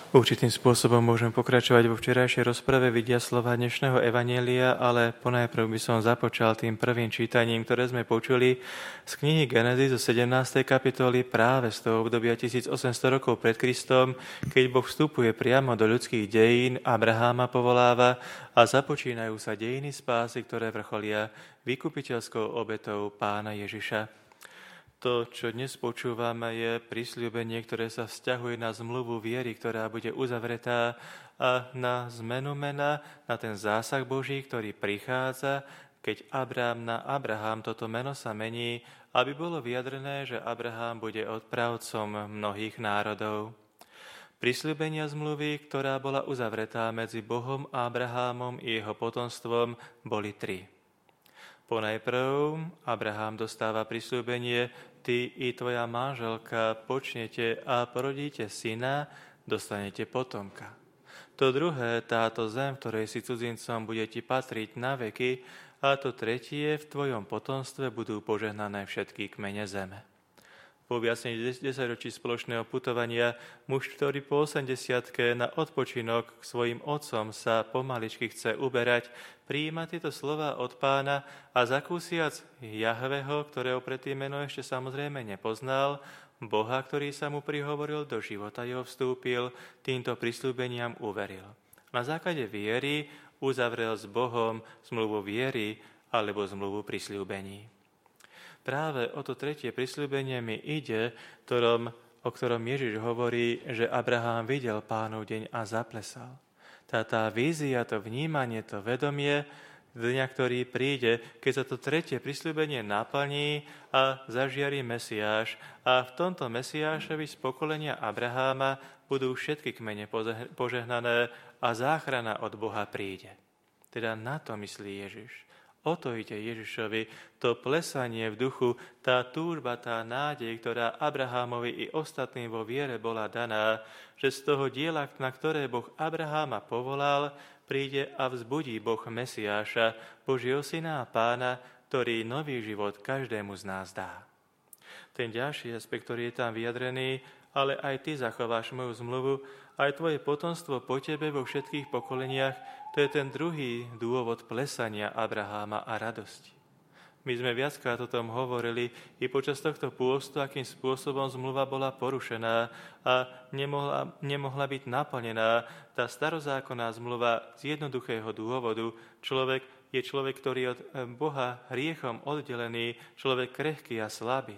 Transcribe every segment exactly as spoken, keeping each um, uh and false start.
Určitým spôsobom môžem pokračovať vo včerajšej rozprave vidia slova dnešného evanjelia, ale ponajprv by som započal tým prvým čítaním, ktoré sme počuli z knihy Genezy zo sedemnástej kapitoly práve z toho obdobia tisícosemsto rokov pred Kristom, keď Boh vstupuje priamo do ľudských dejín, Abraháma povoláva a započínajú sa dejiny spásy, ktoré vrcholia vykupiteľskou obetou Pána Ježiša. To, čo dnes počúvame, je prisľúbenie, ktoré sa vzťahuje na zmluvu viery, ktorá bude uzavretá a na zmenu mena, na ten zásah Boží, ktorý prichádza, keď Abrám na Abraham toto meno sa mení, aby bolo vyjadrené, že Abraham bude odpravcom mnohých národov. Prisľúbenia zmluvy, ktorá bola uzavretá medzi Bohom a Abrahámom i jeho potomstvom, boli tri. Ponajprv Abraham dostáva prisľúbenie: ty i tvoja manželka počnete a porodíte syna, dostanete potomka. To druhé, táto zem, v ktorej si cudzincom, bude ti patriť na veky, a to tretie, v tvojom potomstve budú požehnané všetky kmene zeme. Po viac než desaťročí spoločného putovania muž, ktorý po osemdesiatke na odpočinok k svojim otcom sa pomaličky chce uberať, prijíma tieto slova od Pána a zakúsiac Jahveho, ktorého predtým meno ešte samozrejme nepoznal, Boha, ktorý sa mu prihovoril, do života jeho vstúpil, týmto prisľúbeniam uveril. Na základe viery uzavrel s Bohom zmluvu viery alebo zmluvu prisľúbení. Práve o to tretie prisľúbenie mi ide, ktorom, o ktorom Ježiš hovorí, že Abraham videl Pánov deň a zaplesal. Tá, tá vízia, to vnímanie, to vedomie dňa, ktorý príde, keď sa to tretie prisľúbenie naplní a zažiarí Mesiáš. A v tomto Mesiášovi z pokolenia Abraháma budú všetky kmene požehnané a záchrana od Boha príde. Teda na to myslí Ježiš. O to ide Ježišovi, to plesanie v duchu, tá túžba, tá nádej, ktorá Abrahámovi i ostatným vo viere bola daná, že z toho diela, na ktoré Boh Abraháma povolal, príde a vzbudí Boh Mesiáša, Božieho syna a Pána, ktorý nový život každému z nás dá. Ten ďalší aspekt, ktorý je tam vyjadrený: ale aj ty zachováš moju zmluvu, aj tvoje potomstvo po tebe vo všetkých pokoleniach. To je ten druhý dôvod plesania Abraháma a radosti. My sme viackrát o tom hovorili i počas tohto pôstu, akým spôsobom zmluva bola porušená a nemohla, nemohla byť naplnená. Tá starozákonná zmluva z jednoduchého dôvodu. Človek je človek, ktorý je od Boha hriechom oddelený, človek krehký a slabý.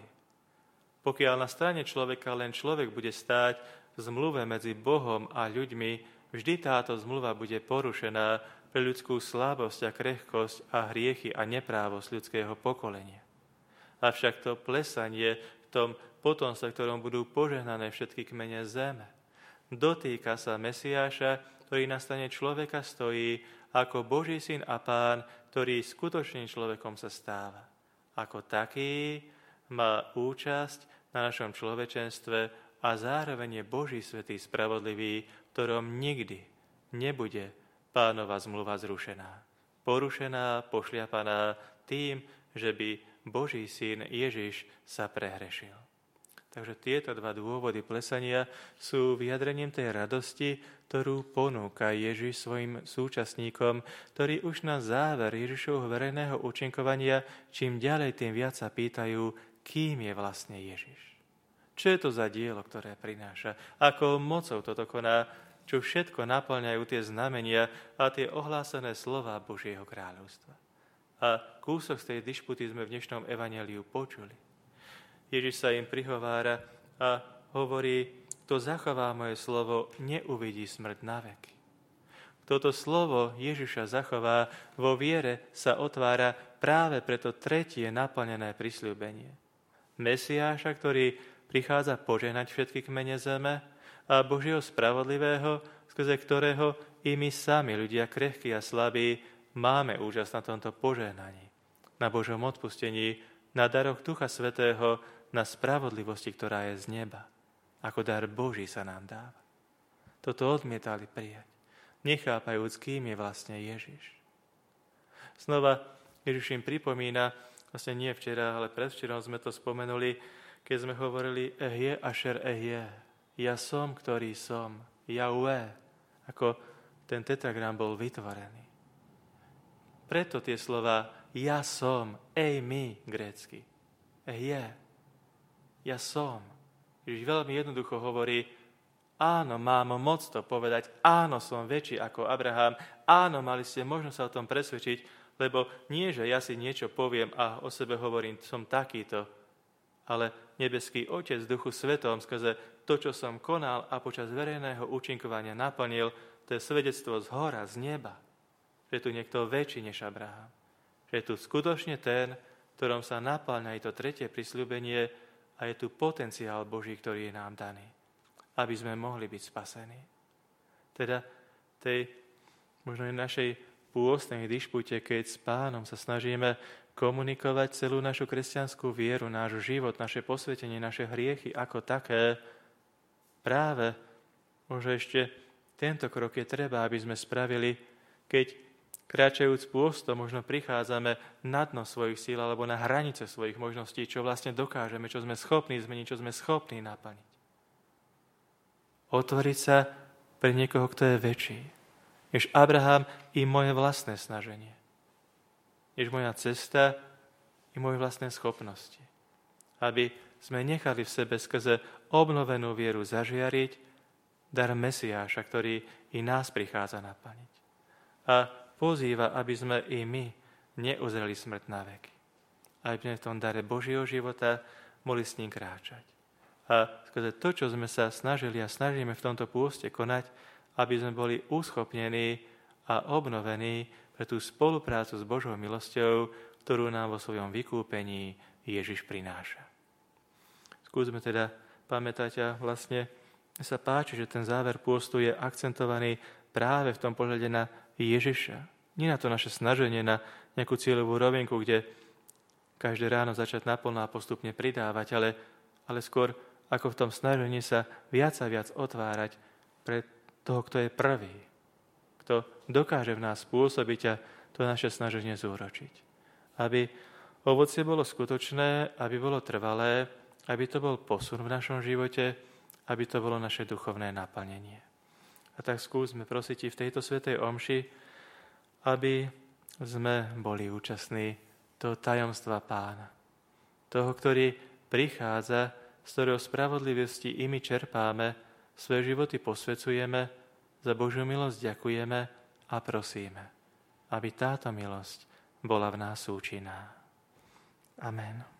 Pokiaľ na strane človeka len človek bude stáť v zmluve medzi Bohom a ľuďmi, vždy táto zmluva bude porušená pre ľudskú slabosť a krehkosť a hriechy a neprávosť ľudského pokolenia. Avšak to plesanie v tom potomstve, ktorom budú požehnané všetky kmene zeme, dotýka sa Mesiáša, ktorý na strane človeka stojí ako Boží syn a Pán, ktorý skutočným človekom sa stáva. Ako taký má účasť na našom človečenstve a zároveň je Boží svätý spravodlivý, v ktorom nikdy nebude Pánova zmluva zrušená, porušená, pošliapaná tým, že by Boží syn Ježiš sa prehrešil. Takže tieto dva dôvody plesania sú vyjadrením tej radosti, ktorú ponúka Ježiš svojim súčasníkom, ktorí už na záver Ježišovho verejného účinkovania čím ďalej, tým viac sa pýtajú, kým je vlastne Ježiš. Čo je to za dielo, ktoré prináša? Akou mocou toto koná? Čo všetko naplňajú tie znamenia a tie ohlásené slová Božieho kráľovstva? A kúsok z tej dišputy sme v dnešnom evanjeliu počuli. Ježiš sa im prihovára a hovorí: kto zachová moje slovo, neuvidí smrť na veky. Toto slovo Ježiša zachová, vo viere sa otvára práve preto tretie naplnené prisľúbenie. Mesiáša, ktorý prichádza požehnať všetky kmene zeme, a Božieho spravodlivého, skrze ktorého i my sami, ľudia krehkí a slabí, máme účasť na tomto požehnaní, na Božom odpustení, na daroch Ducha Svätého, na spravodlivosti, ktorá je z neba. Ako dar Boží sa nám dáva. Toto odmietali prijať, nechápajúc, kým je vlastne Ježiš. Znova Ježiš im pripomína, vlastne nie včera, ale predvčerom sme to spomenuli, keď sme hovorili Ehje ašer ehje, ja som, ktorý som, Jahve, ako ten tetragram bol vytvorený. Preto tie slova ja som, eimi grécky. Je. Ja som. Ježiš veľmi jednoducho hovorí, áno, mám moc to povedať, áno, som väčší ako Abraham, áno, mali ste možnosť sa o tom presvedčiť, lebo nie, že ja si niečo poviem a o sebe hovorím, som takýto, ale nebeský Otec v Duchu Svetom skrze to, čo som konal a počas verejného účinkovania naplnil, to je svedectvo z hora, z neba, že je tu niekto väčší než Abraham, že je tu skutočne ten, ktorom sa naplňa aj to tretie prisľúbenie a je tu potenciál Boží, ktorý je nám daný, aby sme mohli byť spasení. Teda tej možno aj našej pôstnej dišpute, keď s Pánom sa snažíme komunikovať celú našu kresťanskú vieru, náš život, naše posvetenie, naše hriechy ako také, práve možno ešte tento krok je treba, aby sme spravili, keď kráčajúc pôstom možno prichádzame na dno svojich síl alebo na hranice svojich možností, čo vlastne dokážeme, čo sme schopní zmeniť, čo sme schopní naplniť. Otvoriť sa pre niekoho, kto je väčší než Abraham i moje vlastné snaženie, než moja cesta i moje vlastné schopnosti. Aby sme nechali v sebe skrze obnovenú vieru zažiariť dar Mesiáša, ktorý i nás prichádza naplniť. A pozýva, aby sme i my neuzreli smrť na veky. Aby sme v tom dare Božieho života mohli s ním kráčať. A skrze to, čo sme sa snažili a snažíme v tomto pôste konať, aby sme boli uschopnení a obnovení pre tú spoluprácu s Božou milosťou, ktorú nám vo svojom vykúpení Ježiš prináša. Skúsme teda pamätať a vlastne sa páči, že ten záver pôstu je akcentovaný práve v tom pohľade na Ježiša. Nie na to naše snaženie, na nejakú cieľovú rovinku, kde každé ráno začať naplno a postupne pridávať, ale, ale skôr ako v tom snažení sa viac a viac otvárať pre toho, kto je prvý, kto dokáže v nás spôsobiť a to naše snaženie zúročiť. Aby ovocie bolo skutočné, aby bolo trvalé, aby to bol posun v našom živote, aby to bolo naše duchovné naplnenie. A tak skúsme prosiť v tejto svätej omši, aby sme boli účastní toho tajomstva Pána. Toho, ktorý prichádza, z ktorého spravodlivosti i my čerpáme, svoje životy posvecujeme, za Božiu milosť ďakujeme a prosíme, aby táto milosť bola v nás účinná. Amen.